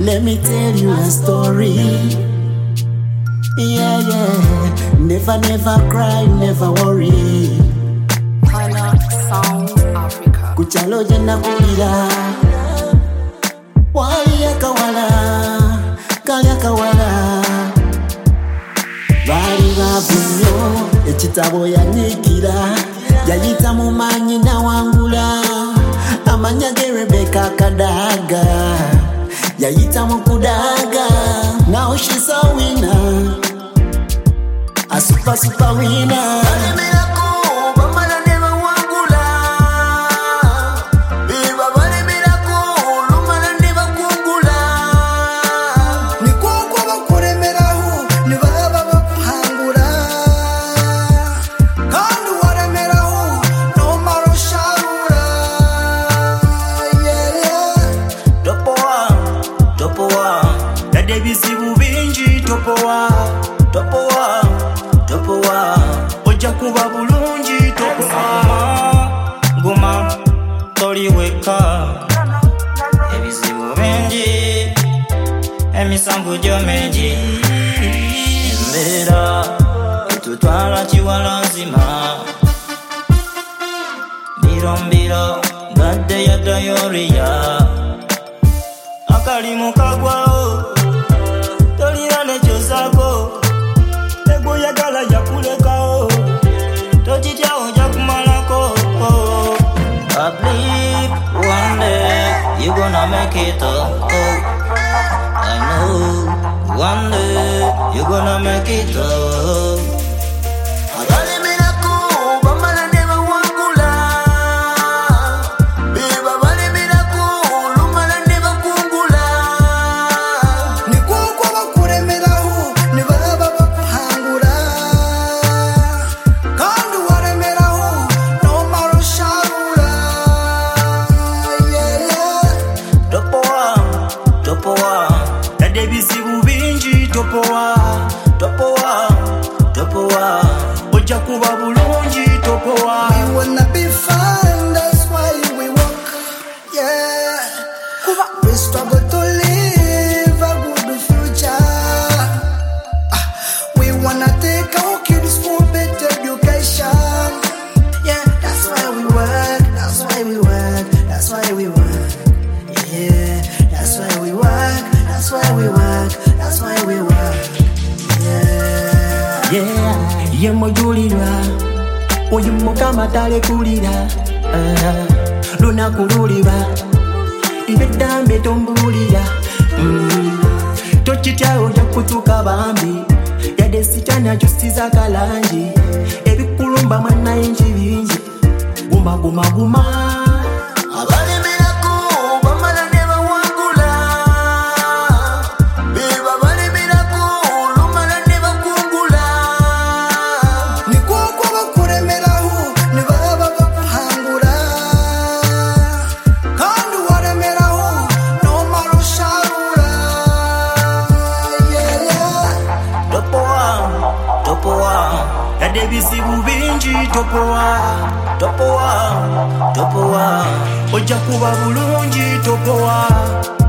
Let me tell you a story. Yeah, yeah. Never cry, never worry. Color Sound Africa. Kuchalo jena kulira. Wali yakawala. Bali bavunyo, ekitabo yanyikira. Yayita mu manyi na wangula. Amanya ge Rebecca Kadaga. Yayita mu kudaga. Now she's a winner. A super winner. Ebizibu bingi topowa ojja kuba bulungi topowa guma toli weka ebizibu bingi emisango gyo mingi embeera etutwala kiwala nzima mbiro gadde ya dayoriya akalimu kagwawo tolira nekyosako eguyagala jakulekao tokityawo jakumalako. I believe one day you gonna make it up. I know one day you gonna make it up. Ebizibu bingi topowa ojja kuba bulungi topowa. We wanna be fine, that's why we work, yeah. We struggle to live a good future. We wanna take our kids for better education. Yeah, that's why we work, that's why we work, that's why we work. Yeah, that's why we work, that's why we work, that's why we work. Yeah, ye mojulira. Oyu mukama talekulira. Lunaku luliba. Ibedambe tombulira. Tokityawo ojja kutuuka bambi. Yadde sitana kyosiza kalangi. Ebikulumba mwanayingi bingi. Guma. Ebizibu bingi topowa ojja kuba bulungi topowa.